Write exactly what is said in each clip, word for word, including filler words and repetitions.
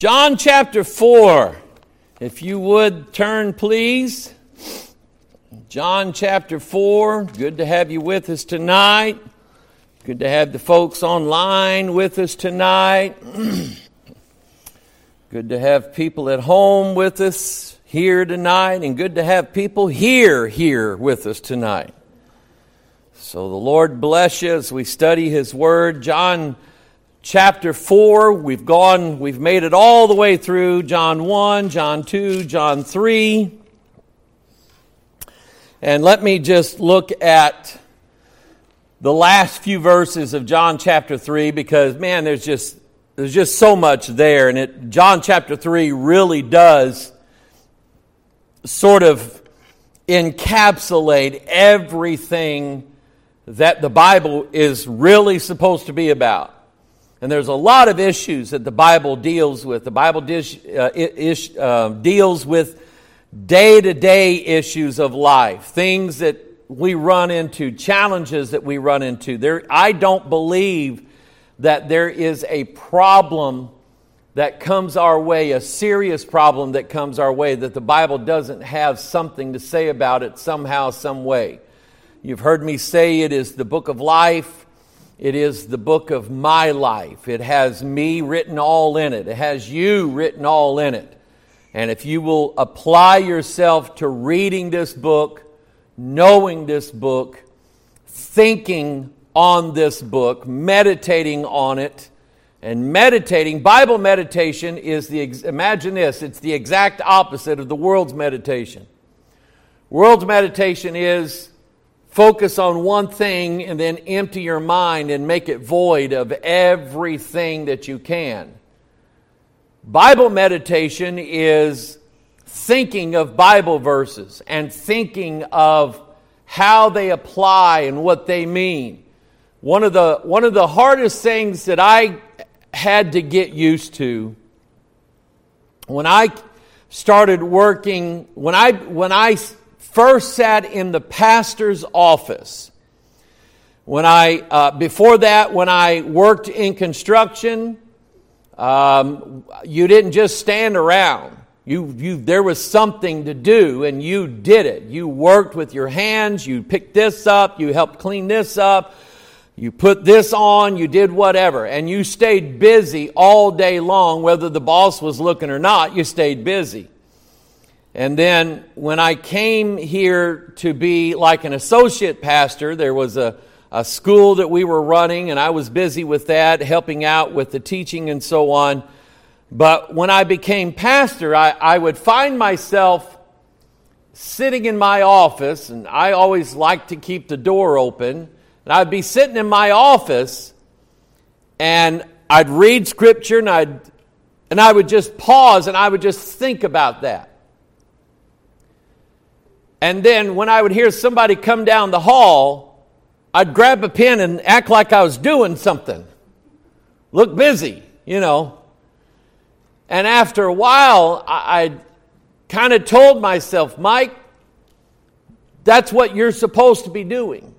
John chapter four, if you would turn please. John chapter four, good to have you with us tonight. Good to have the folks online with us tonight. Good to have people at home with us here tonight, and good to have people here, here with us tonight. So the Lord bless you as we study His Word. John chapter four, we've gone, we've made it all the way through John one, John two, John three. And let me just look at the last few verses of John chapter three, because man, there's just there's just so much there, and it John chapter three really does sort of encapsulate everything that the Bible is really supposed to be about. And there's a lot of issues that the Bible deals with. The Bible dish, uh, ish, uh, deals with day-to-day issues of life, things that we run into, challenges that we run into. There, I don't believe that there is a problem that comes our way, a serious problem that comes our way, that the Bible doesn't have something to say about it somehow, some way. You've heard me say it is the book of life. It is the book of my life. It has me written all in it. It has you written all in it. And if you will apply yourself to reading this book, knowing this book, thinking on this book, meditating on it, and meditating, Bible meditation is the, imagine this, it's the exact opposite of the world's meditation. World's meditation is focus on one thing and then empty your mind and make it void of everything that you can. Bible meditation is thinking of Bible verses and thinking of how they apply and what they mean. One of the one of the hardest things that I had to get used to when I started working, when I when I first sat in the pastor's office. When I, uh, before that, when I worked in construction, um, you didn't just stand around. You, you, there was something to do, and you did it. You worked with your hands. You picked this up. You helped clean this up. You put this on. You did whatever, and you stayed busy all day long, whether the boss was looking or not. You stayed busy. And then when I came here to be like an associate pastor, there was a, a school that we were running, and I was busy with that, helping out with the teaching and so on. But when I became pastor, I, I would find myself sitting in my office, and I always liked to keep the door open, and I'd be sitting in my office, and I'd read Scripture, and I'd and I would just pause, and I would just think about that. And then when I would hear somebody come down the hall, I'd grab a pen and act like I was doing something. Look busy, you know. And after a while, I, I kind of told myself, Mike, that's what you're supposed to be doing.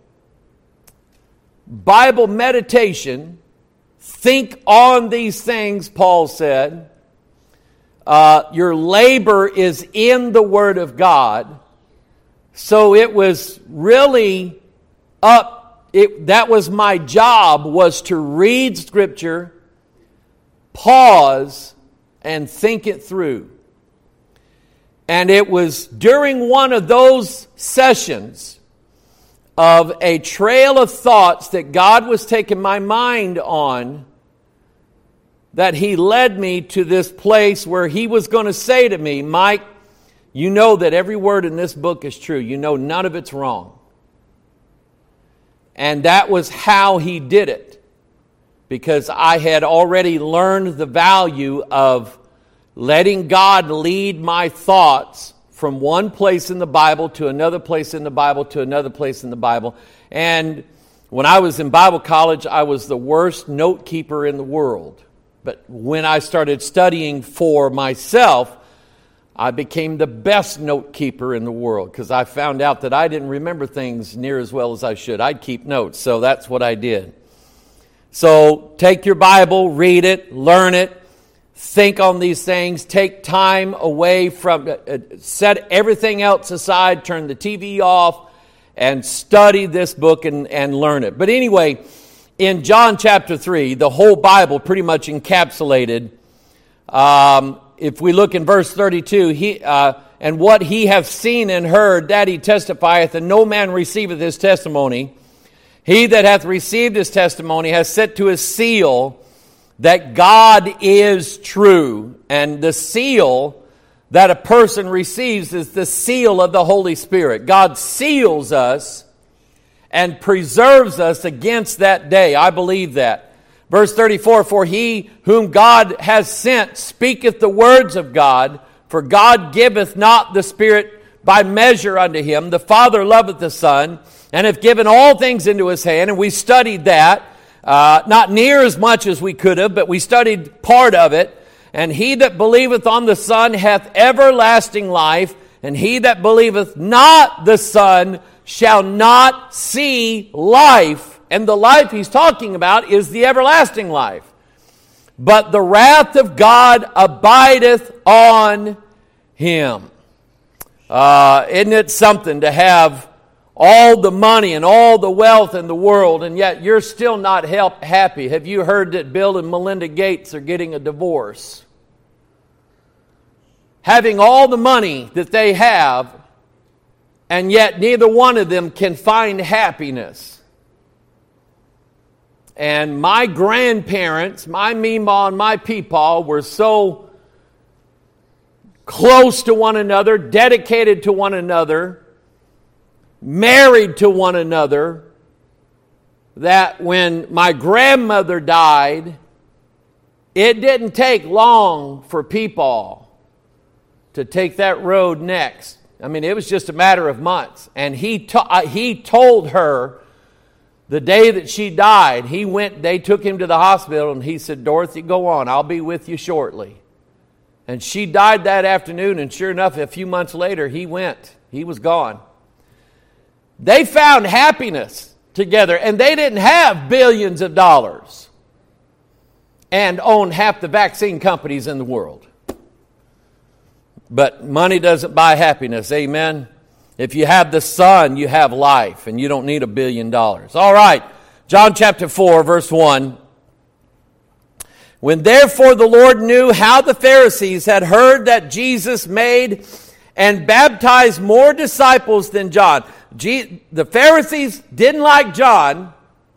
Bible meditation, think on these things, Paul said. Uh, your labor is in the Word of God. So it was really up, it, that was my job, was to read Scripture, pause, and think it through. And it was during one of those sessions of a trail of thoughts that God was taking my mind on that He led me to this place where He was going to say to me, Mike, you know that every word in this book is true. You know none of it's wrong. And that was how He did it. Because I had already learned the value of letting God lead my thoughts from one place in the Bible to another place in the Bible to another place in the Bible. And when I was in Bible college, I was the worst note keeper in the world. But when I started studying for myself, I became the best note keeper in the world because I found out that I didn't remember things near as well as I should. I'd keep notes, so that's what I did. So take your Bible, read it, learn it, think on these things, take time away from, uh, set everything else aside, turn the T V off, and study this book and, and learn it. But anyway, in John chapter three, the whole Bible pretty much encapsulated. Um, if we look in verse thirty-two, he uh, and what he hath seen and heard, that he testifieth, and no man receiveth his testimony. He that hath received his testimony has set to his seal that God is true. And the seal that a person receives is the seal of the Holy Spirit. God seals us and preserves us against that day. I believe that. Verse thirty-four, for he whom God has sent speaketh the words of God, for God giveth not the Spirit by measure unto him. The Father loveth the Son, and hath given all things into his hand. And we studied that, uh, not near as much as we could have, but we studied part of it. And he that believeth on the Son hath everlasting life, and he that believeth not the Son shall not see life. And the life he's talking about is the everlasting life. But the wrath of God abideth on him. Uh, isn't it something to have all the money and all the wealth in the world, and yet you're still not help, happy? Have you heard that Bill and Melinda Gates are getting a divorce? Having all the money that they have, and yet neither one of them can find happiness. And my grandparents, my Meemaw and my Peepaw, were so close to one another, dedicated to one another, married to one another, that when my grandmother died, it didn't take long for Peepaw to take that road next. I mean, it was just a matter of months. And he to, uh, he told her the day that she died, he went, they took him to the hospital, and he said, Dorothy, go on, I'll be with you shortly. And she died that afternoon, and sure enough, a few months later, he went. He was gone. They found happiness together, and they didn't have billions of dollars and own half the vaccine companies in the world. But money doesn't buy happiness, amen? If you have the Son, you have life, and you don't need a billion dollars. All right, John chapter four, verse one. When therefore the Lord knew how the Pharisees had heard that Jesus made and baptized more disciples than John. The Pharisees didn't like John.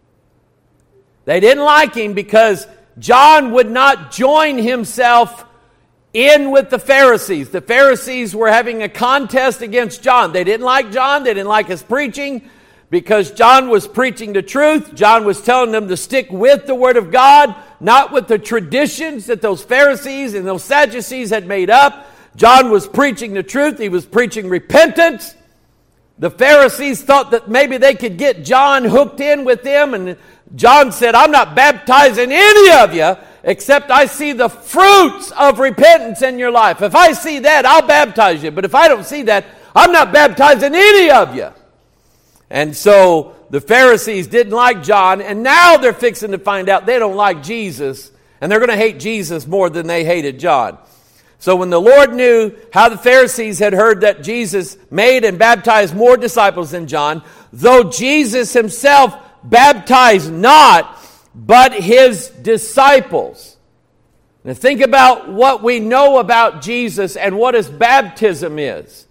They didn't like him because John would not join himself in with the Pharisees. The Pharisees were having a contest against John. They didn't like John. They didn't like his preaching because John was preaching the truth. John was telling them to stick with the Word of God, not with the traditions that those Pharisees and those Sadducees had made up. John was preaching the truth. He was preaching repentance. The Pharisees thought that maybe they could get John hooked in with them, and John said, I'm not baptizing any of you except I see the fruits of repentance in your life. If I see that, I'll baptize you. But if I don't see that, I'm not baptizing any of you. And so the Pharisees didn't like John, and now they're fixing to find out they don't like Jesus, and they're going to hate Jesus more than they hated John. So when the Lord knew how the Pharisees had heard that Jesus made and baptized more disciples than John, though Jesus himself baptized not, but his disciples. Now think about what we know about Jesus and what his baptism is.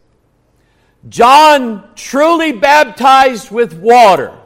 John truly baptized with water.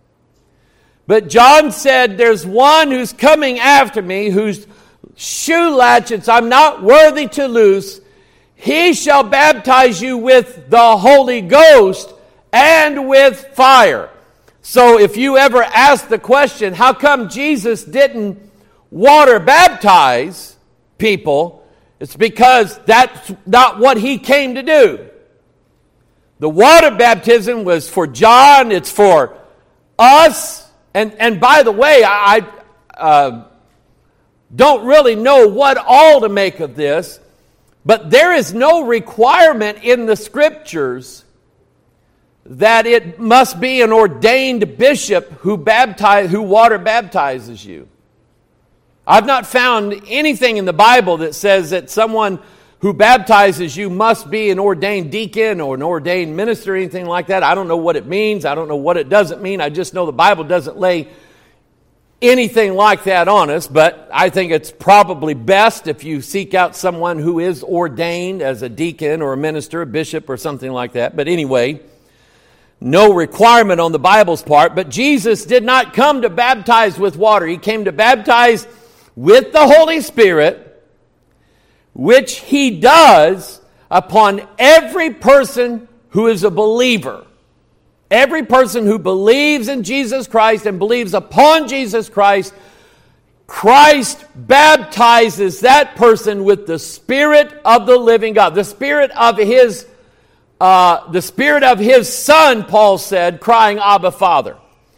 But John said, there's one who's coming after me, whose shoe latchets I'm not worthy to loose. He shall baptize you with the Holy Ghost and with fire. So if you ever ask the question, how come Jesus didn't water baptize people? It's because that's not what he came to do. The water baptism was for John. It's for us. And, and by the way, I uh, don't really know what all to make of this, but there is no requirement in the Scriptures that it must be an ordained bishop who baptize, who water baptizes you. I've not found anything in the Bible that says that someone who baptizes you must be an ordained deacon or an ordained minister or anything like that. I don't know what it means. I don't know what it doesn't mean. I just know the Bible doesn't lay anything like that on us, but I think it's probably best if you seek out someone who is ordained as a deacon or a minister, a bishop or something like that. But anyway, no requirement on the Bible's part. But Jesus did not come to baptize with water. He came to baptize with the Holy Spirit, which He does upon every person who is a believer. Every person who believes in Jesus Christ and believes upon Jesus Christ, Christ baptizes that person with the Spirit of the living God. The Spirit of His, uh, the Spirit of His Son, Paul said, crying, Abba, Father.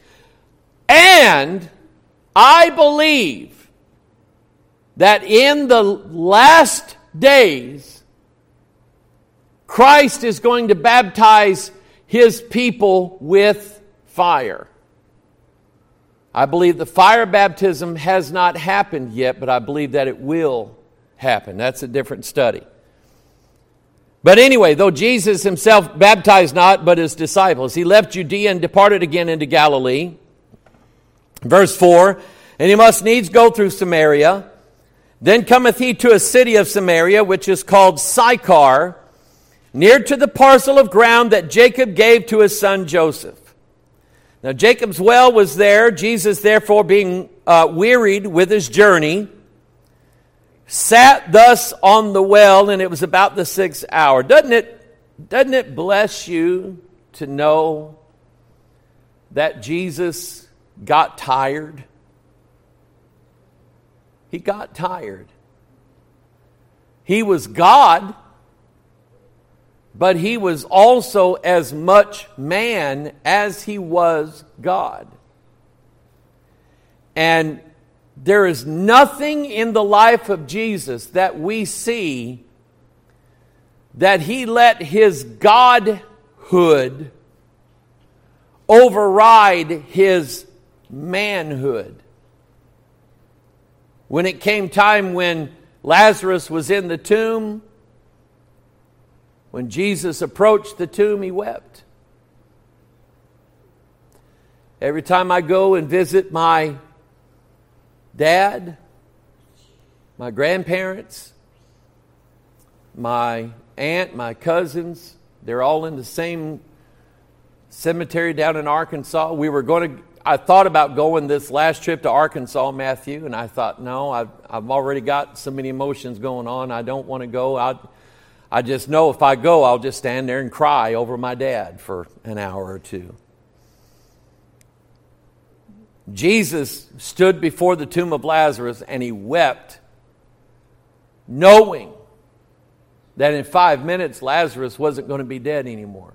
And I believe that in the last days, Christ is going to baptize His people with fire. I believe the fire baptism has not happened yet, but I believe that it will happen. That's a different study. But anyway, though Jesus Himself baptized not, but His disciples, He left Judea and departed again into Galilee. Verse four, and He must needs go through Samaria. Then cometh He to a city of Samaria, which is called Sychar, near to the parcel of ground that Jacob gave to his son Joseph. Now Jacob's well was there. Jesus, therefore, being uh, wearied with His journey, sat thus on the well, and it was about the sixth hour. Doesn't it, doesn't it bless you to know that Jesus got tired? He got tired. He was God, but He was also as much man as He was God. And there is nothing in the life of Jesus that we see that He let His godhood override His manhood. When it came time when Lazarus was in the tomb, when Jesus approached the tomb, He wept. Every time I go and visit my dad, my grandparents, my aunt, my cousins, they're all in the same cemetery down in Arkansas. We were going to, I thought about going this last trip to Arkansas, Matthew, and I thought, no, I've, I've already got so many emotions going on. I don't want to go. I, I just know if I go, I'll just stand there and cry over my dad for an hour or two. Jesus stood before the tomb of Lazarus and He wept, knowing that in five minutes Lazarus wasn't going to be dead anymore.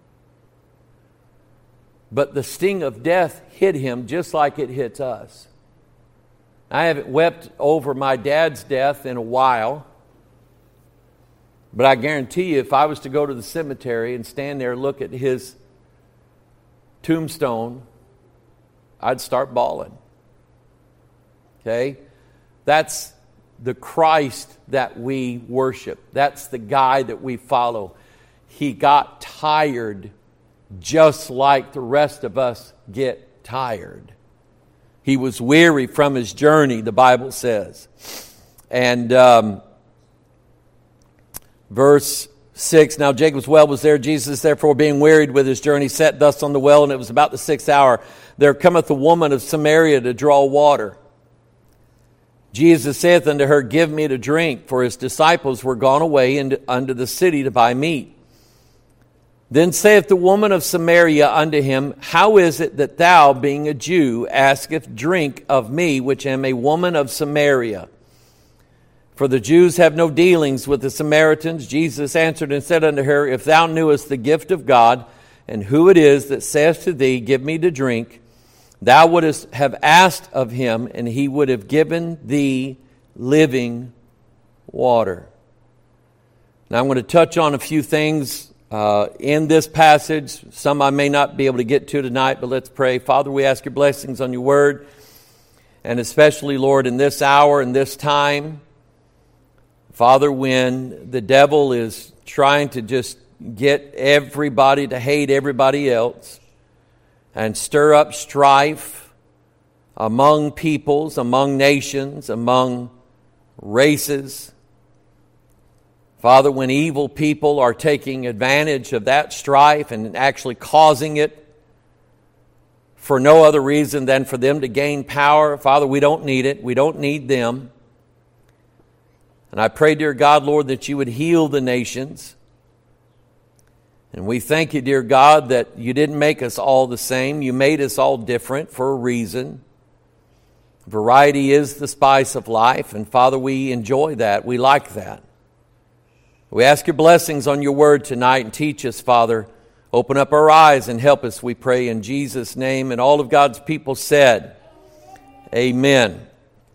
But the sting of death hit Him just like it hits us. I haven't wept over my dad's death in a while. But I guarantee you, if I was to go to the cemetery and stand there and look at his tombstone, I'd start bawling. Okay? That's the Christ that we worship. That's the guy that we follow. He got tired just like the rest of us get tired. He was weary from His journey, the Bible says. And um, verse six, now Jacob's well was there. Jesus, therefore, being wearied with His journey, sat thus on the well, and it was about the sixth hour. There cometh a woman of Samaria to draw water. Jesus saith unto her, Give me to drink, for His disciples were gone away into, unto the city to buy meat. Then saith the woman of Samaria unto Him, How is it that thou, being a Jew, askest drink of me, which am a woman of Samaria? For the Jews have no dealings with the Samaritans. Jesus answered and said unto her, If thou knewest the gift of God, and who it is that says to thee, Give me to drink, thou wouldest have asked of Him, and He would have given thee living water. Now I'm going to touch on a few things uh, in this passage. Some I may not be able to get to tonight, but let's pray. Father, we ask Your blessings on Your word. And especially, Lord, in this hour and this time, Father, when the devil is trying to just get everybody to hate everybody else and stir up strife among peoples, among nations, among races. Father, when evil people are taking advantage of that strife and actually causing it for no other reason than for them to gain power, Father, we don't need it. We don't need them. And I pray, dear God, Lord, that you would heal the nations. And we thank you, dear God, that you didn't make us all the same. You made us all different for a reason. Variety is the spice of life, and Father, we enjoy that. We like that. We ask your blessings on your word tonight and teach us, Father. Open up our eyes and help us, we pray in Jesus' name. And all of God's people said, amen.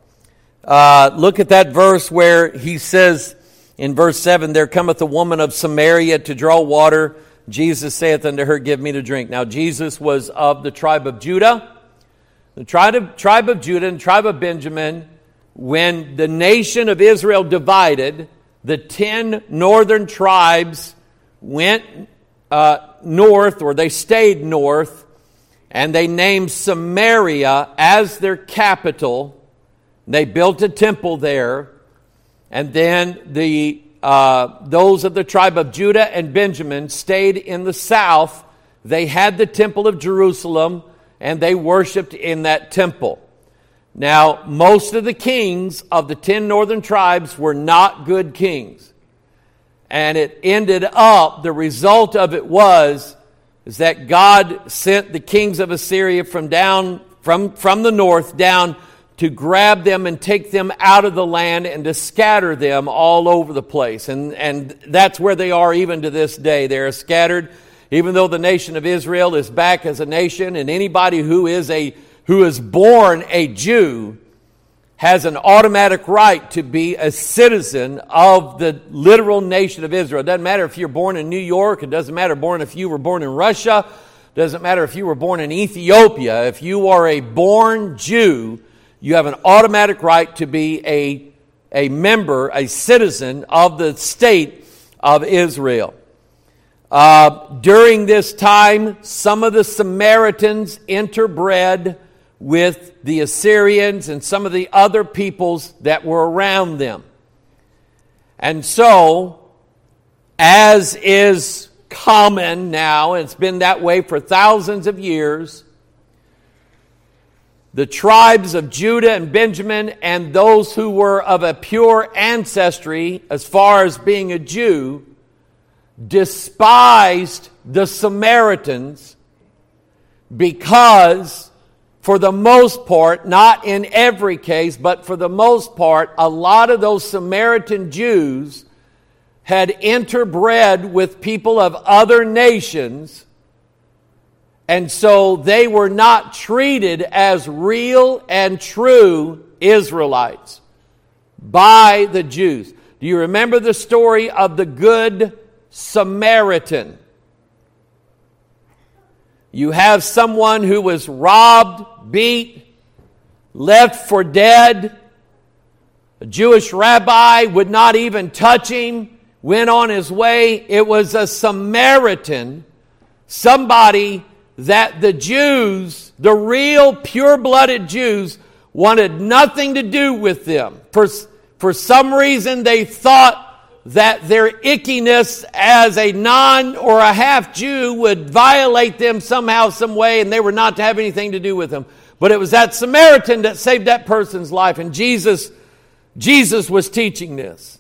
Uh, look at that verse where he says in verse seven, there cometh a woman of Samaria to draw water. Jesus saith unto her, give me to drink. Now Jesus was of the tribe of Judah. The tribe of, tribe of Judah and tribe of Benjamin, when the nation of Israel divided, the ten northern tribes went uh, north, or they stayed north, and they named Samaria as their capital. They built a temple there, and then the uh, those of the tribe of Judah and Benjamin stayed in the south. They had the temple of Jerusalem, and they worshiped in that temple. Now, most of the kings of the ten northern tribes were not good kings. And it ended up, the result of it was, is that God sent the kings of Assyria from down, from, from the north down to grab them and take them out of the land and to scatter them all over the place. And, and that's where they are even to this day. They are scattered, even though the nation of Israel is back as a nation, and anybody who is a who is born a Jew has an automatic right to be a citizen of the literal nation of Israel. It doesn't matter if you're born in New York. It doesn't matter born if you were born in Russia. It doesn't matter if you were born in Ethiopia. If you are a born Jew, you have an automatic right to be a, a member, a citizen of the state of Israel. Uh, during this time, some of the Samaritans interbred with the Assyrians and some of the other peoples that were around them. And so, as is common now, and it's been that way for thousands of years, the tribes of Judah and Benjamin and those who were of a pure ancestry as far as being a Jew despised the Samaritans because, for the most part, not in every case, but for the most part, a lot of those Samaritan Jews had interbred with people of other nations, and so they were not treated as real and true Israelites by the Jews. Do you remember the story of the Good Samaritan? You have someone who was robbed, beat, left for dead. A Jewish rabbi would not even touch him, went on his way. It was a Samaritan, somebody that the Jews, the real pure-blooded Jews, wanted nothing to do with them. For, for some reason, they thought that their ickiness as a non or a half Jew would violate them somehow, some way, and they were not to have anything to do with them. But it was that Samaritan that saved that person's life, and Jesus, Jesus was teaching this.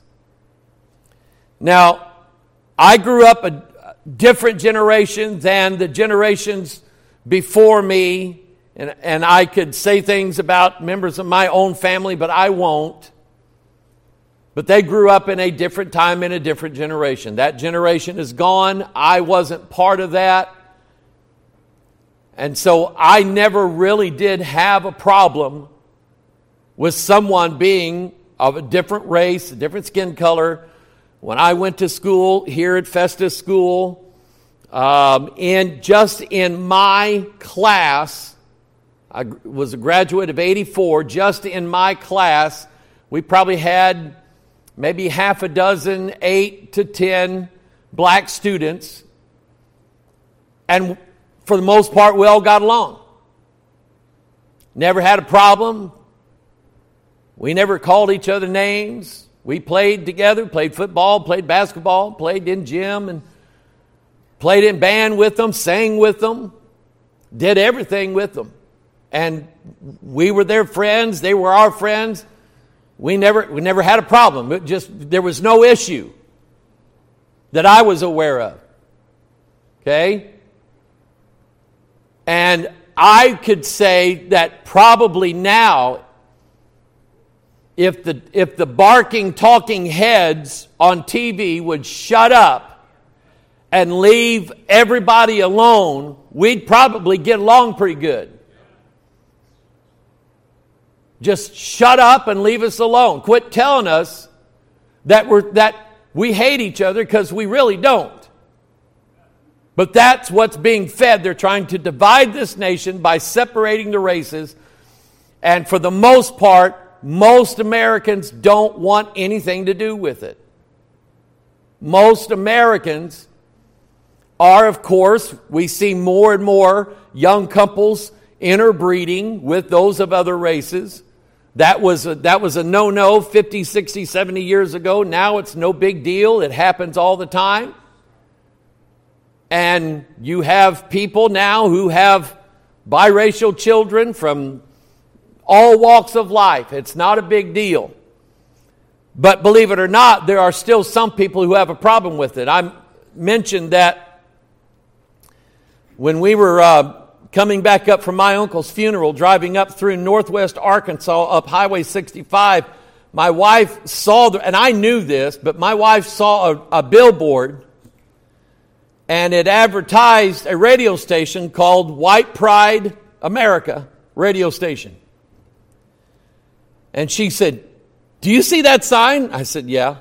Now, I grew up a different generation than the generations before me, and, and I could say things about members of my own family, but I won't. But they grew up in a different time, in a different generation. That generation is gone. I wasn't part of that. And so I never really did have a problem with someone being of a different race, a different skin color. When I went to school here at Festus School, um, in just in my class, I was a graduate of eighty-four. Just in my class, we probably had maybe half a dozen, eight to ten black students. And for the most part, we all got along. Never had a problem. We never called each other names. We played together, played football, played basketball, played in gym, and played in band with them, sang with them, did everything with them. And we were their friends, they were our friends. We never we never had a problem. It just there was no issue that I was aware of. Okay? And I could say that probably now, if the if the barking, talking heads on T V would shut up and leave everybody alone, we'd probably get along pretty good. Just shut up and leave us alone. Quit telling us that we're that we hate each other, because we really don't. But that's what's being fed. They're trying to divide this nation by separating the races. And for the most part, most Americans don't want anything to do with it. Most Americans are, of course, we see more and more young couples interbreeding with those of other races. That was a, that was a no-no fifty, sixty, seventy years ago. Now it's no big deal. It happens all the time. And you have people now who have biracial children from all walks of life. It's not a big deal. But believe it or not, there are still some people who have a problem with it. I mentioned that when we were uh, coming back up from my uncle's funeral, driving up through northwest Arkansas, up Highway sixty-five, my wife saw, the, and I knew this, but my wife saw a, a billboard, and it advertised a radio station called White Pride America radio station. And she said, "Do you see that sign?" I said, "Yeah."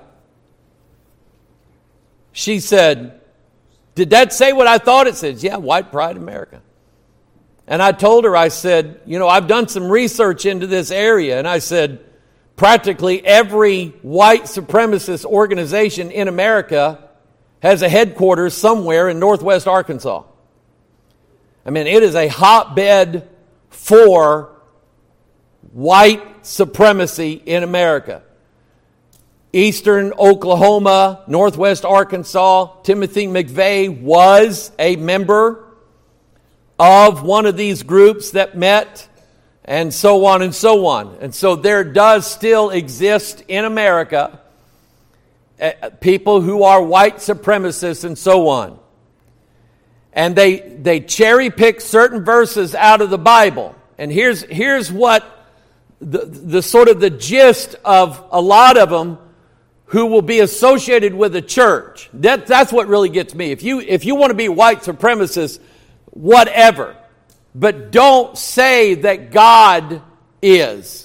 She said, "Did that say what I thought it said?" "Yeah, White Pride America." And I told her, I said, "You know, I've done some research into this area." And I said, practically every white supremacist organization in America has a headquarters somewhere in northwest Arkansas. I mean, it is a hotbed for white supremacy in America. Eastern Oklahoma, northwest Arkansas, Timothy McVeigh was a member of one of these groups that met, and so on and so on. And so there does still exist in America uh, people who are white supremacists and so on. And they they cherry pick certain verses out of the Bible. And here's here's what the the sort of the gist of a lot of them who will be associated with the church. That that's what really gets me. If you if you want to be white supremacist, whatever, but don't say that God is,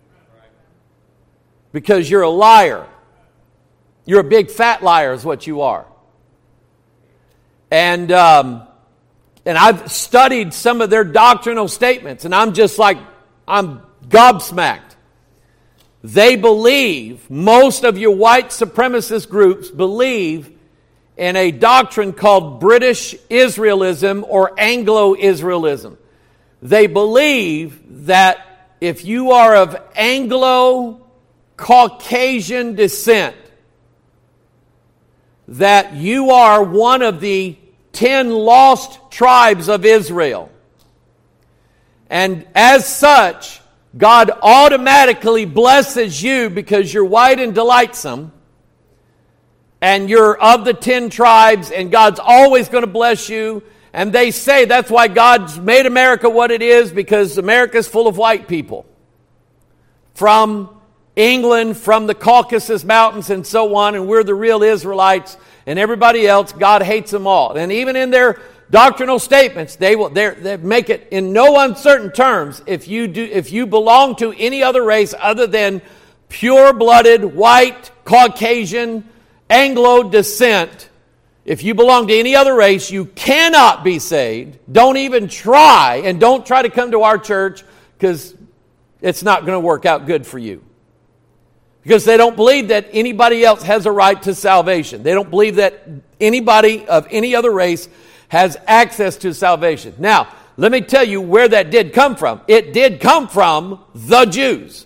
because you're a liar. You're a big fat liar is what you are. And um, and I've studied some of their doctrinal statements, and I'm just like, I'm gobsmacked. They believe, most of your white supremacist groups believe in a doctrine called British Israelism or Anglo-Israelism. They believe that if you are of Anglo-Caucasian descent, that you are one of the ten lost tribes of Israel. And as such, God automatically blesses you because you're white and delightsome, and you're of the ten tribes, and God's always going to bless you. And they say that's why God's made America what it is, because America's full of white people. From England, from the Caucasus Mountains and so on, and we're the real Israelites, and everybody else, God hates them all. And even in their doctrinal statements, they will they make it in no uncertain terms. If you do, if you belong to any other race other than pure-blooded, white, Caucasian, Anglo descent, If you belong to any other race, you cannot be saved. Don't even try, and don't try to come to our church because it's not going to work out good for you. Because they don't believe that anybody else has a right to salvation. They don't believe that anybody of any other race has access to salvation. Now, let me tell you where that did come from. It did come from the Jews.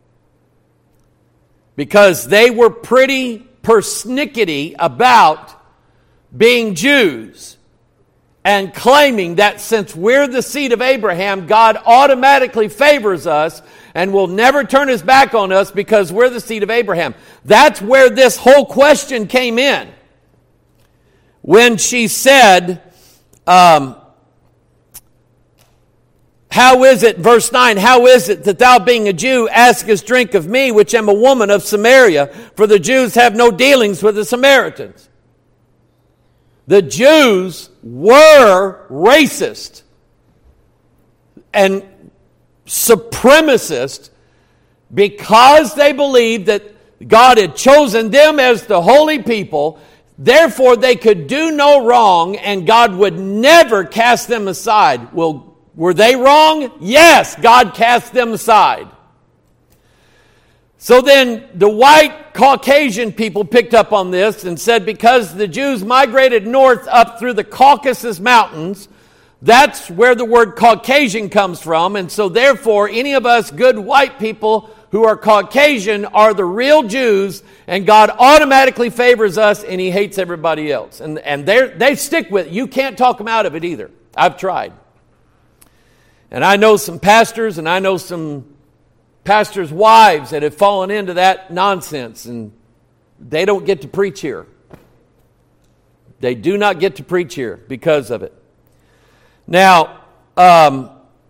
Because they were pretty persnickety about being Jews and claiming that since we're the seed of Abraham, God automatically favors us and will never turn his back on us because we're the seed of Abraham. That's where this whole question came in. When she said, um, how is it, verse nine, how is it that thou being a Jew askest drink of me, which am a woman of Samaria? For the Jews have no dealings with the Samaritans. The Jews were racist and supremacist because they believed that God had chosen them as the holy people. Therefore, they could do no wrong and God would never cast them aside. Well, were they wrong? Yes, God cast them aside. So then the white Caucasian people picked up on this and said because the Jews migrated north up through the Caucasus Mountains, that's where the word Caucasian comes from. And so therefore, any of us good white people who are Caucasian are the real Jews, and God automatically favors us and he hates everybody else. And, and they stick with it. You can't talk them out of it either. I've tried. And I know some pastors and I know some pastors' wives that have fallen into that nonsense, and they don't get to preach here. They do not get to preach here because of it. Now, um,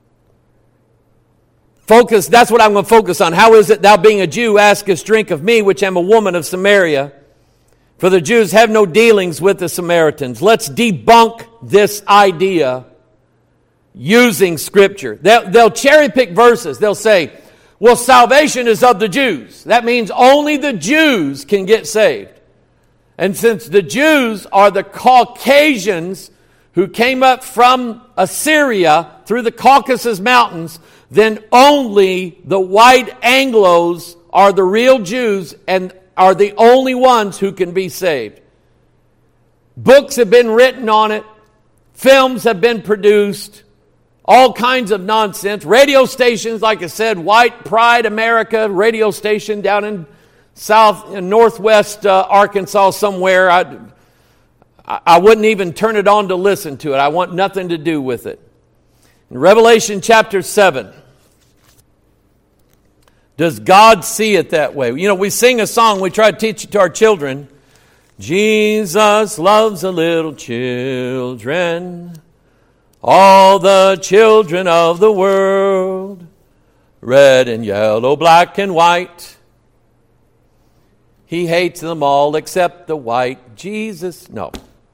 focus, that's what I'm going to focus on. How is it thou being a Jew askest drink of me, which am a woman of Samaria? For the Jews have no dealings with the Samaritans. Let's debunk this idea using Scripture. They'll, they'll cherry pick verses. They'll say, well, salvation is of the Jews. That means only the Jews can get saved. And since the Jews are the Caucasians who came up from Assyria through the Caucasus Mountains, then only the white Anglos are the real Jews and are the only ones who can be saved. Books have been written on it. Films have been produced. All kinds of nonsense. Radio stations, like I said, White Pride America radio station down in south, in northwest uh, Arkansas somewhere. I, I wouldn't even turn it on to listen to it. I want nothing to do with it. In Revelation chapter seven, does God see it that way? You know, we sing a song, we try to teach it to our children. Jesus loves the little children, all the children of the world, red and yellow, black and white. He hates them all except the white. Jesus, no.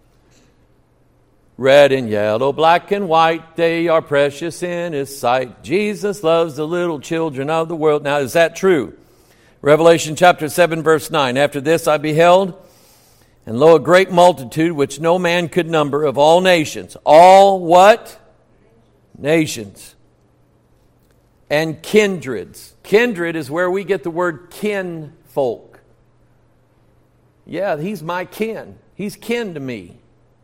Red and yellow, black and white, they are precious in His sight. Jesus loves the little children of the world. Now, is that true? Revelation chapter seven, verse nine. After this I beheld, and lo, a great multitude which no man could number, of all nations. All what? Nations. And kindreds. Kindred is where we get the word kinfolk. Yeah, he's my kin. He's kin to me.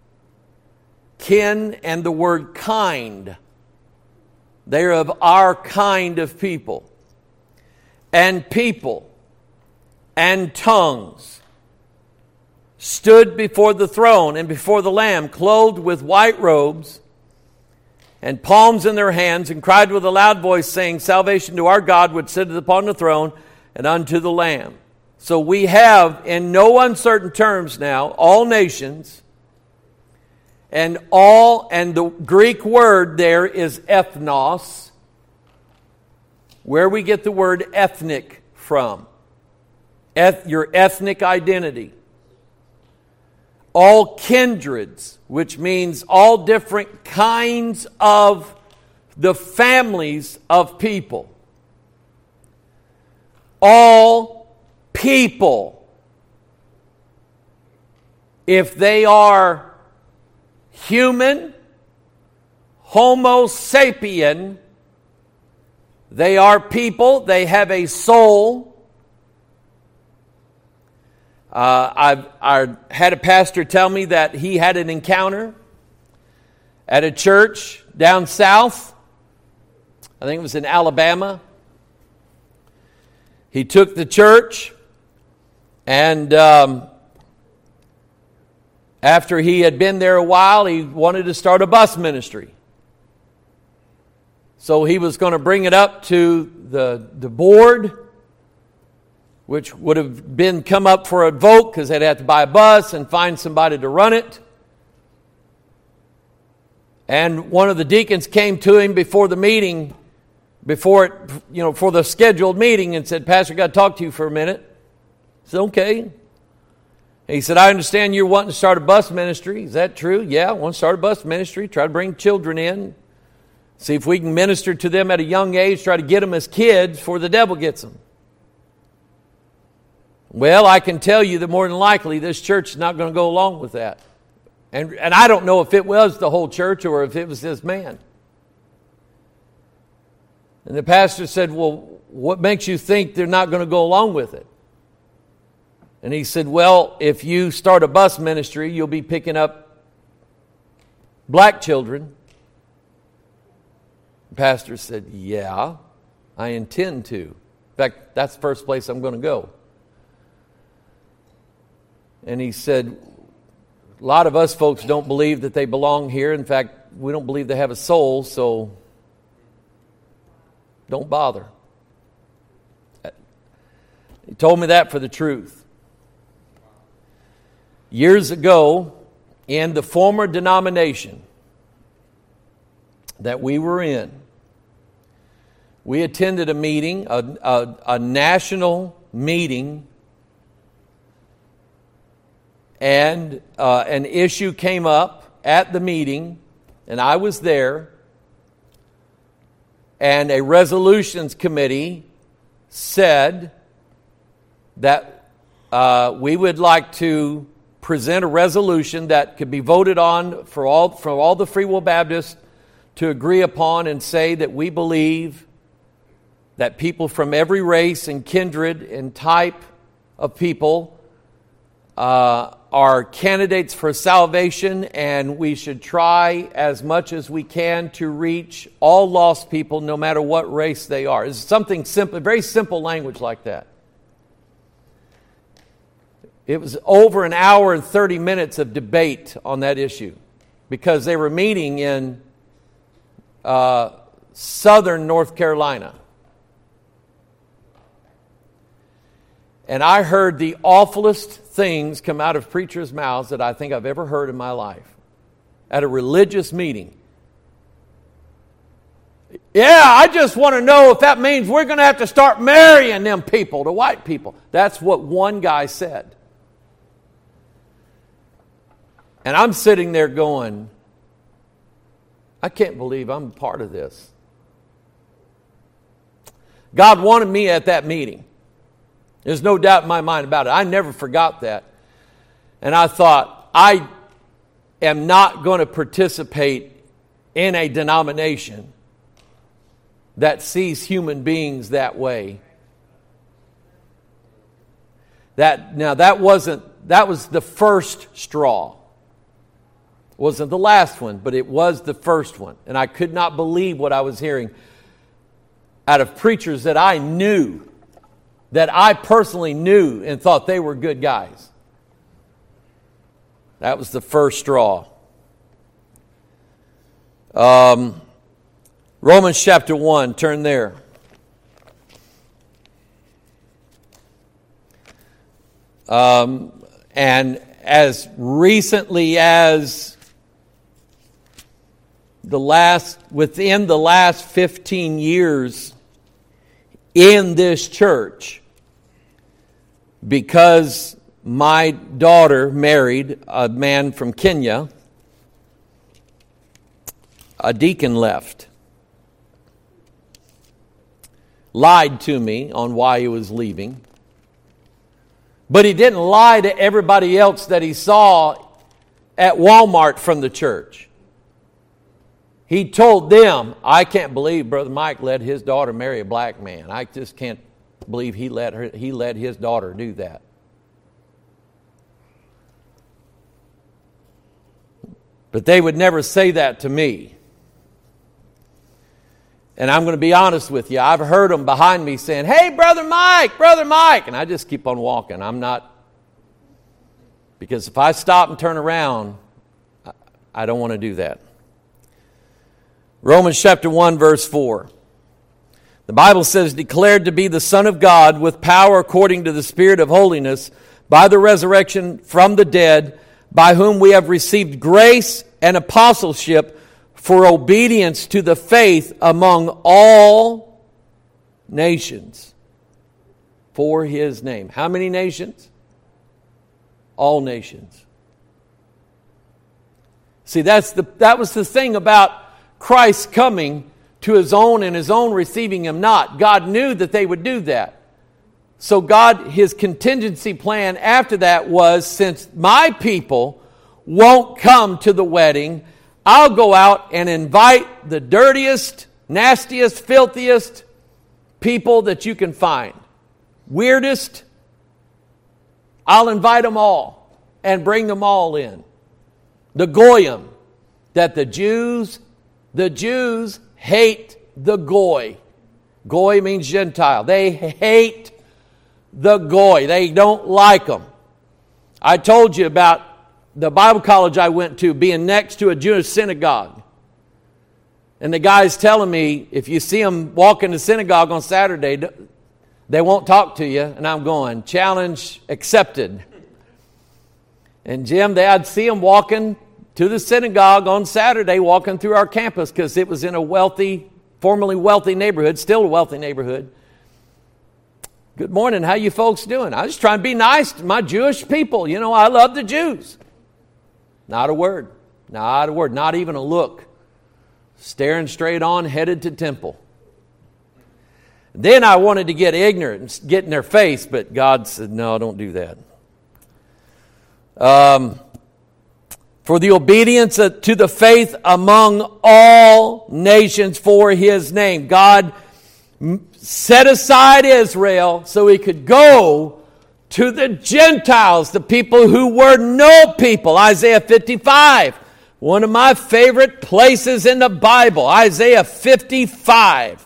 Kin and the word kind. They're of our kind of people. And people. And tongues. Stood before the throne and before the Lamb, clothed with white robes and palms in their hands, and cried with a loud voice, saying, Salvation to our God which sitteth upon the throne and unto the Lamb. So we have, in no uncertain terms now, all nations, and all, and the Greek word there is ethnos, where we get the word ethnic from. Eth, your ethnic identity. All kindreds, which means all different kinds of the families of people. All people. if they are human, Homo sapien, they are people, they have a soul. Uh, I've, I had a pastor tell me that he had an encounter at a church down south. I think it was in Alabama. He took the church, and um, after he had been there a while, he wanted to start a bus ministry. So he was going to bring it up to the, the board, which would have been come up for a vote because they'd have to buy a bus and find somebody to run it. And one of the deacons came to him before the meeting, before it, you know, for the scheduled meeting, and said, "Pastor, I got to talk to you for a minute." I said, "Okay." And he said, "I understand you're wanting to start a bus ministry. Is that true?" "Yeah, I want to start a bus ministry, try to bring children in, see if we can minister to them at a young age, try to get them as kids before the devil gets them." "Well, I can tell you that more than likely this church is not going to go along with that." And, and I don't know if it was the whole church or if it was this man. And the pastor said, "Well, what makes you think they're not going to go along with it?" And he said, "Well, if you start a bus ministry, you'll be picking up black children." The pastor said, "Yeah, I intend to. In fact, that's the first place I'm going to go." And he said, "A lot of us folks don't believe that they belong here. In fact, we don't believe they have a soul, so don't bother." He told me that for the truth. Years ago, in the former denomination that we were in, we attended a meeting, a, a, a national meeting, and uh, an issue came up at the meeting, and I was there, and a resolutions committee said that uh, we would like to present a resolution that could be voted on for all, for all the Free Will Baptists to agree upon, and say that we believe that people from every race and kindred and type of people uh, are candidates for salvation, and we should try as much as we can to reach all lost people, no matter what race they are. It's something simple, very simple language like that. It was over an hour and thirty minutes of debate on that issue, because they were meeting in uh, southern North Carolina. And I heard the awfulest things come out of preachers' mouths that I think I've ever heard in my life at a religious meeting. "Yeah, I just want to know if that means we're going to have to start marrying them people, the white people." That's what one guy said. And I'm sitting there going, I can't believe I'm part of this. God wanted me at that meeting. There's no doubt in my mind about it. I never forgot that. And I thought, I am not going to participate in a denomination that sees human beings that way. That now that wasn't that was the first straw. It wasn't the last one, but it was the first one. And I could not believe what I was hearing out of preachers that I knew, that I personally knew and thought they were good guys. That was the first straw. Um, Romans chapter one, turn there. Um, and as recently as the last, within the last fifteen years in this church, because my daughter married a man from Kenya, a deacon left. Lied to me on why he was leaving. But he didn't lie to everybody else that he saw at Walmart from the church. He told them, I can't believe Brother Mike let his daughter marry a black man. I just can't believe he let her, he let his daughter do that. But they would never say that to me. And I'm going to be honest with you. I've heard them behind me saying, hey, Brother Mike, Brother Mike. And I just keep on walking. I'm not, because if I stop and turn around, I don't want to do that. Romans chapter one, verse four. The Bible says, declared to be the Son of God with power according to the Spirit of holiness by the resurrection from the dead, by whom we have received grace and apostleship for obedience to the faith among all nations for his name. How many nations? All nations. See, that's the that was the thing about Christ coming to his own and his own receiving him not. God knew that they would do that. So God, his contingency plan after that was, since my people won't come to the wedding, I'll go out and invite the dirtiest, nastiest, filthiest people that you can find. Weirdest. I'll invite them all and bring them all in. The Goyim, that the Jews, the Jews hate the Goy. Goy means Gentile. They hate the Goy. They don't like them. I told you about the Bible college I went to being next to a Jewish synagogue. And the guy's telling me, if you see them walk in the synagogue on Saturday, they won't talk to you. And I'm going, challenge accepted. And Jim, they, I'd see them walking to the synagogue on Saturday, walking through our campus, because it was in a wealthy, formerly wealthy neighborhood, still a wealthy neighborhood. Good morning, how you folks doing? I was just trying to be nice to my Jewish people. You know, I love the Jews. Not a word. Not a word. Not even a look. Staring straight on, headed to temple. Then I wanted to get ignorant and get in their face, but God said, no, don't do that. Um, for the obedience to the faith among all nations for his name. God set aside Israel so he could go to the Gentiles, the people who were no people. Isaiah fifty-five, one of my favorite places in the Bible. Isaiah fifty-five.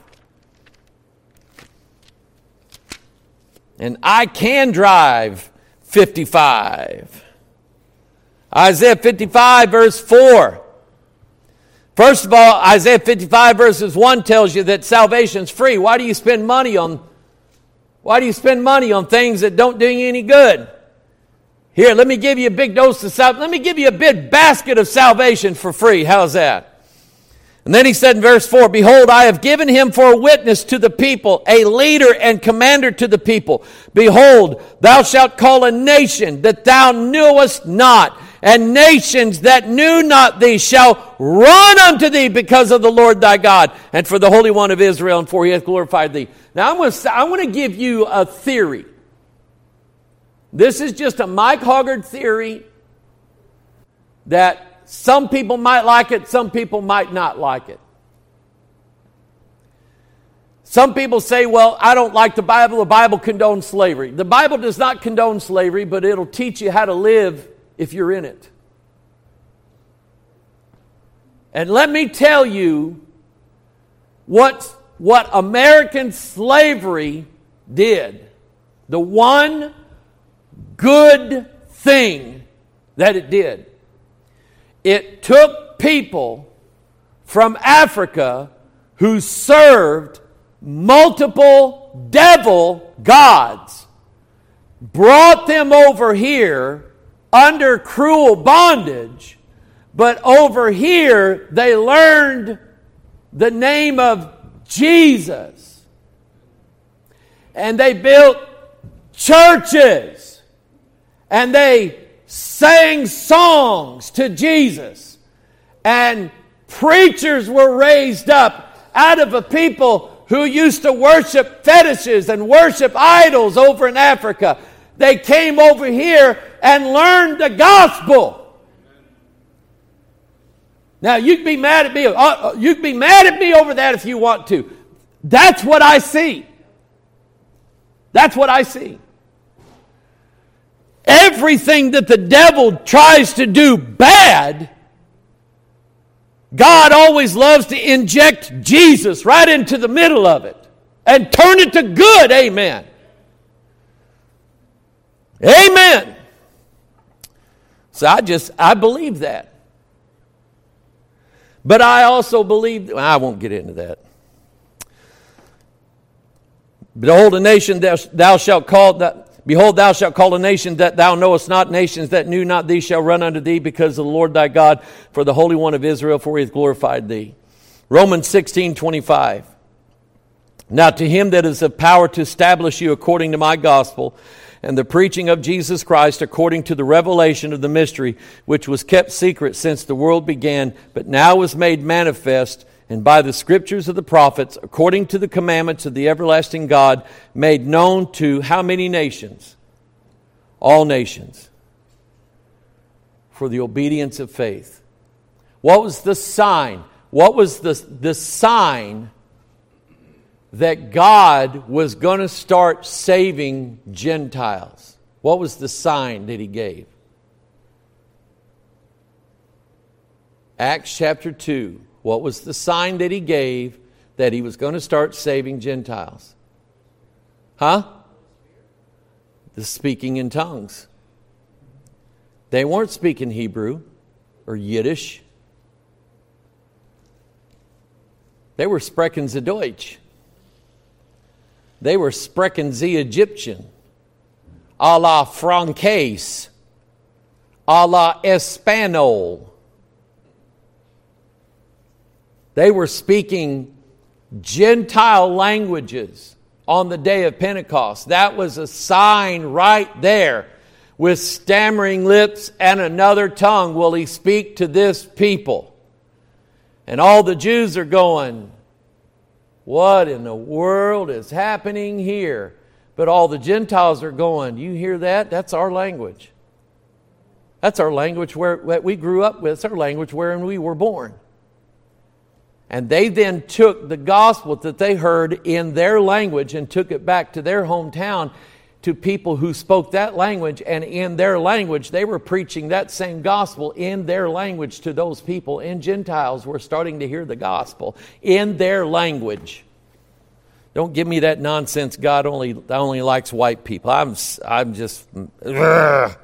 And I can drive fifty-five. Isaiah fifty-five, verse four. First of all, Isaiah fifty-five, verses one tells you that salvation's free. Why do you spend money on Why do you spend money on things that don't do you any good? Here, let me give you a big dose of salvation. Let me give you a big basket of salvation for free. How's that? And then he said in verse four, behold, I have given him for a witness to the people, a leader and commander to the people. Behold, thou shalt call a nation that thou knewest not, and nations that knew not thee shall run unto thee because of the Lord thy God, and for the Holy One of Israel, and for he hath glorified thee. Now I'm going to, I'm going to give you a theory. This is just a Mike Hoggard theory that some people might like it, some people might not like it. Some people say, well, I don't like the Bible. The Bible condones slavery. The Bible does not condone slavery, but it'll teach you how to live if you're in it. And let me tell you what, what American slavery did. The one good thing that it did. It took people from Africa who served multiple devil gods, brought them over here under cruel bondage, but over here they learned the name of Jesus. And they built churches, and they sang songs to Jesus, and preachers were raised up out of a people who used to worship fetishes and worship idols over in Africa. They came over here and learned the gospel. Now, you can be mad at me. Uh, you can be mad at me over that if you want to. That's what I see. That's what I see. Everything that the devil tries to do bad, God always loves to inject Jesus right into the middle of it and turn it to good. Amen. Amen. So I just, I believe that. But I also believe, well, I won't get into that. Behold, a nation thou, thou shalt call, that, behold, thou shalt call a nation that thou knowest not, nations that knew not thee shall run unto thee, because of the Lord thy God, for the Holy One of Israel, for he hath glorified thee. Romans sixteen twenty-five. Now to him that is of power to establish you according to my gospel, and the preaching of Jesus Christ according to the revelation of the mystery, which was kept secret since the world began, but now was made manifest, and by the scriptures of the prophets, according to the commandments of the everlasting God, made known to how many nations? All nations. For the obedience of faith. What was the sign? What was the, the sign that God was going to start saving Gentiles? What was the sign that he gave? Acts chapter two. What was the sign that he gave that he was going to start saving Gentiles? Huh? The speaking in tongues. They weren't speaking Hebrew or Yiddish. They were sprechen sie Deutsch. They were sprechen sie Egyptian, a la Francaise, a la Espanol. They were speaking Gentile languages on the day of Pentecost. That was a sign right there. With stammering lips and another tongue will he speak to this people. And all the Jews are going, what in the world is happening here? But all the Gentiles are going, you hear that? That's our language. That's our language where that we grew up with. It's our language wherein we were born. And they then took the gospel that they heard in their language and took it back to their hometown to people who spoke that language. And in their language, they were preaching that same gospel in their language to those people. And Gentiles were starting to hear the gospel in their language. Don't give me that nonsense. God only only likes white people. I'm I'm just. Ugh.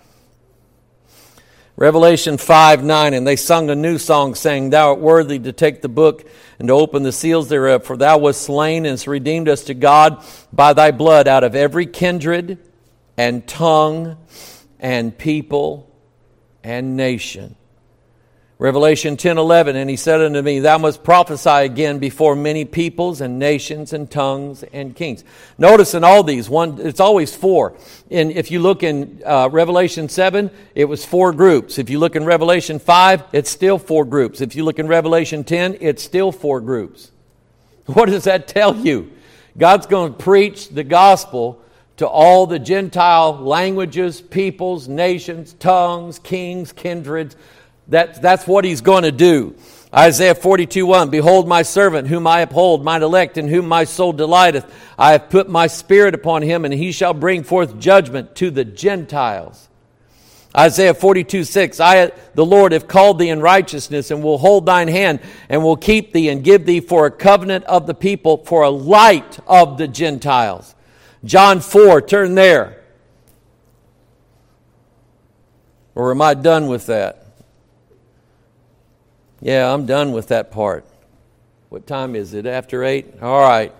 Revelation five nine, and they sung a new song, saying, Thou art worthy to take the book and to open the seals thereof, for thou wast slain and hast redeemed us to God by thy blood out of every kindred and tongue and people and nation. Revelation ten eleven, and he said unto me, Thou must prophesy again before many peoples and nations and tongues and kings. Notice in all these, one it's always four. And if you look in uh, Revelation seven, it was four groups. If you look in Revelation five, it's still four groups. If you look in Revelation ten, it's still four groups. What does that tell you? God's going to preach the gospel to all the Gentile languages, peoples, nations, tongues, kings, kindreds. That, that's what he's going to do. Isaiah forty-two one, Behold my servant, whom I uphold, mine elect, in whom my soul delighteth. I have put my spirit upon him, and he shall bring forth judgment to the Gentiles. Isaiah forty-two six, I, the Lord, have called thee in righteousness, and will hold thine hand, and will keep thee, and give thee for a covenant of the people, for a light of the Gentiles. John four, turn there. Or am I done with that? Yeah, I'm done with that part. What time is it? After eight? All right.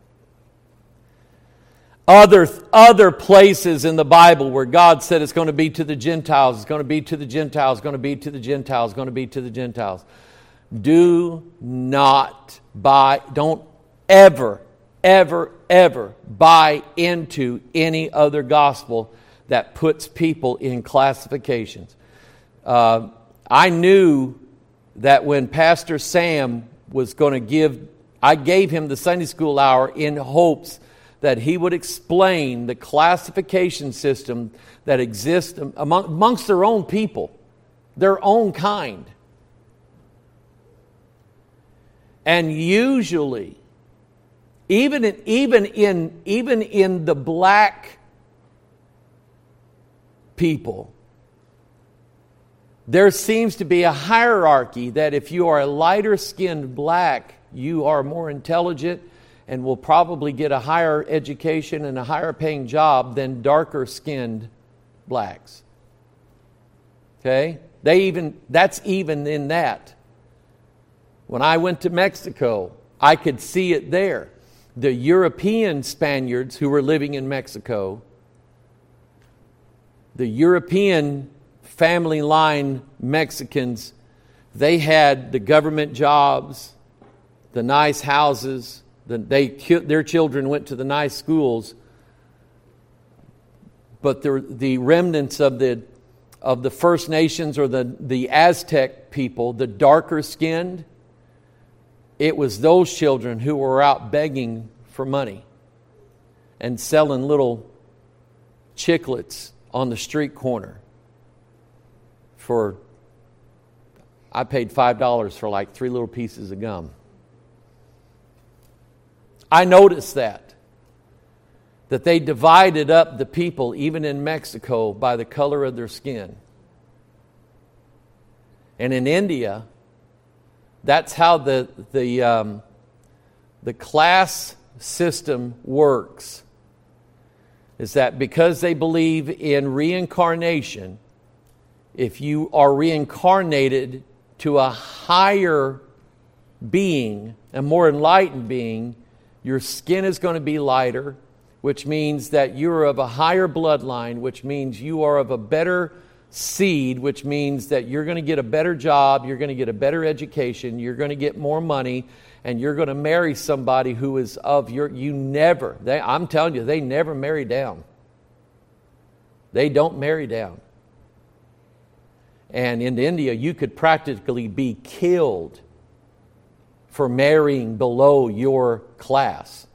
Other, other places in the Bible where God said it's going to be to the Gentiles, it's going to be to the Gentiles, it's going to be to the Gentiles, it's going to be to the Gentiles. Do not buy, don't ever, ever, ever buy into any other gospel that puts people in classifications. Uh, I knew that when Pastor Sam was going to give, I gave him the Sunday school hour in hopes that he would explain the classification system that exists among, amongst their own people, their own kind. And usually, even in, even in, even in the black people, there seems to be a hierarchy that if you are a lighter skinned black, you are more intelligent and will probably get a higher education and a higher paying job than darker skinned blacks. Okay? They even, that's even in that. When I went to Mexico, I could see it there. The European Spaniards who were living in Mexico, the European family line Mexicans, they had the government jobs, the nice houses, the, they, their children went to the nice schools, but the, the remnants of the of the First Nations or the, the Aztec people, the darker skinned, it was those children who were out begging for money and selling little chiclets on the street corner for, I paid five dollars for like three little pieces of gum. I noticed that, that they divided up the people, even in Mexico, by the color of their skin. And in India, that's how the the um, the class system works. Is that because they believe in reincarnation, if you are reincarnated to a higher being, a more enlightened being, your skin is going to be lighter, which means that you're of a higher bloodline, which means you are of a better seed, which means that you're going to get a better job, you're going to get a better education, you're going to get more money, and you're going to marry somebody who is of your, you never, they, I'm telling you, they never marry down. They don't marry down. And in India, you could practically be killed for marrying below your class.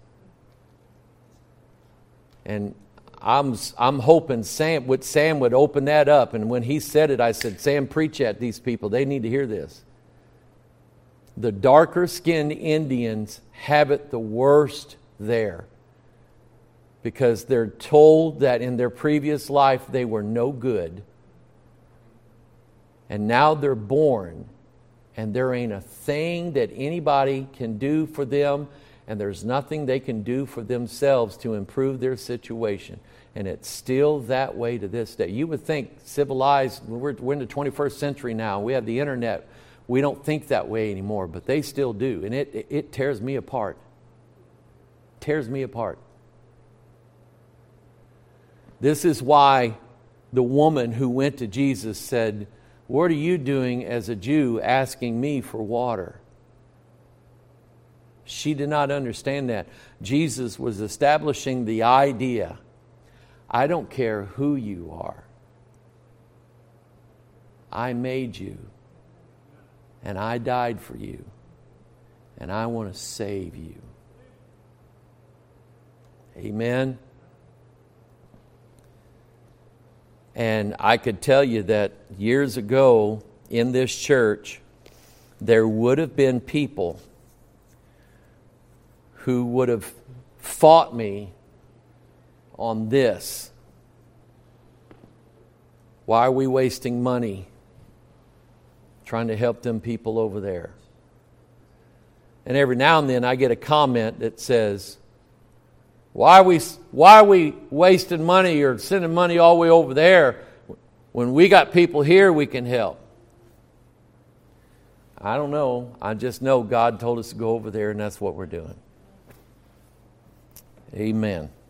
And I'm I'm hoping Sam would Sam would open that up. And when he said it, I said, Sam, preach at these people. They need to hear this. The darker skinned Indians have it the worst there, because they're told that in their previous life they were no good. And now they're born, and there ain't a thing that anybody can do for them, and there's nothing they can do for themselves to improve their situation. And it's still that way to this day. You would think civilized, we're, we're in the twenty-first century now, we have the internet, we don't think that way anymore, but they still do. And it, it, it tears me apart. Tears me apart. This is why the woman who went to Jesus said, what are you doing as a Jew asking me for water? She did not understand that. Jesus was establishing the idea, I don't care who you are. I made you, and I died for you, and I want to save you. Amen. And I could tell you that years ago in this church, there would have been people who would have fought me on this. Why are we wasting money trying to help them people over there? And every now and then I get a comment that says, Why are we why are we wasting money or sending money all the way over there when we got people here we can help? I don't know. I just know God told us to go over there, and that's what we're doing. Amen.